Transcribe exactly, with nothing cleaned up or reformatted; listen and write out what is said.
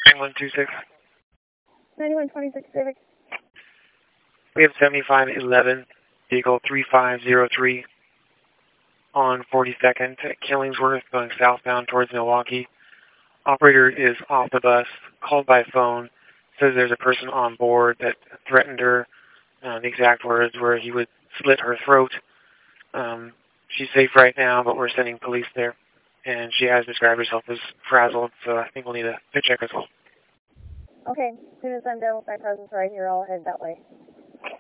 one two six. ninety-one twenty-six Civic. We have seventy-five eleven, vehicle three five zero three on forty-second at Killingsworth, going southbound towards Milwaukee. Operator is off the bus, called by phone, says there's a person on board that threatened her. Uh, the exact words were he would slit her throat. Um, she's safe right now, but we're sending police there. And she has described herself as frazzled, so I think we'll need a fit check as well. Okay, as soon as I'm done with my presence right here, I'll head that way.